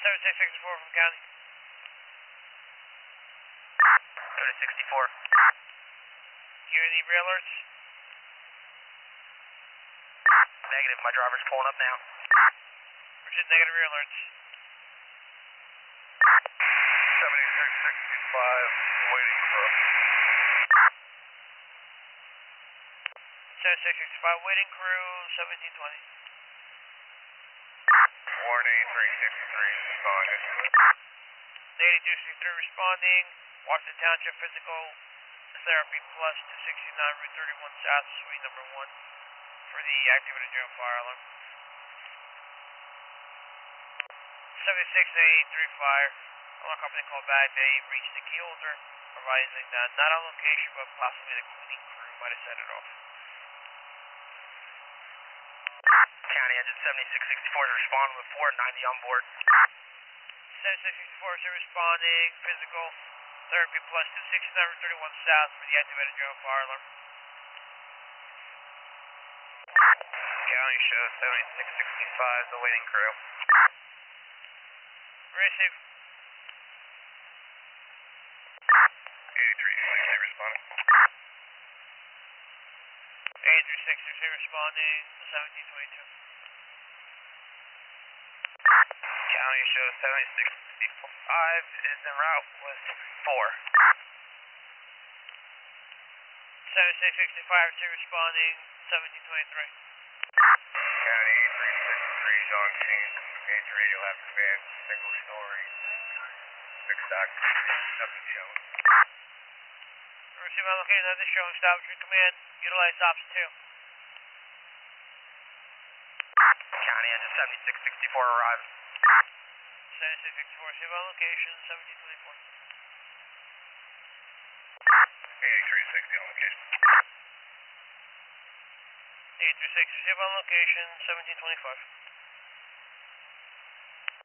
7664 from County. 264. Hear any rear alerts? Negative, my driver's pulling up now. Roger, negative rear alerts. 7665, waiting for 7665, waiting crew, 1720. Warning 363 responding. 8263 responding. Washington Township Physical Therapy Plus 269 Route 31 South, Suite number 1 for the activated general fire alarm. 7683 fire. Alarm company called back. They reached the key holder, advising that not on location, but possibly the cleaning crew might have set it off. County engine 7664 is responding with 490 on board. 7664 is responding. Physical Therapy Plus 269 Route 31 South for the activated general fire alarm. County shows 7665, the waiting crew. Receive. 8360 responding. 8363 responding. 1722. County shows 7665 is en route with 4. 7665 is responding. 1723. County 363 is on scene. Page radio have command, single story. Fixed occupancy, nothing showing. Receive on location, nothing showing. Stop your command. Utilize option 2. County engine 7664 arriving. 7664, receive on location. 1724. 8360 on location. 8360, receive on location. 1725.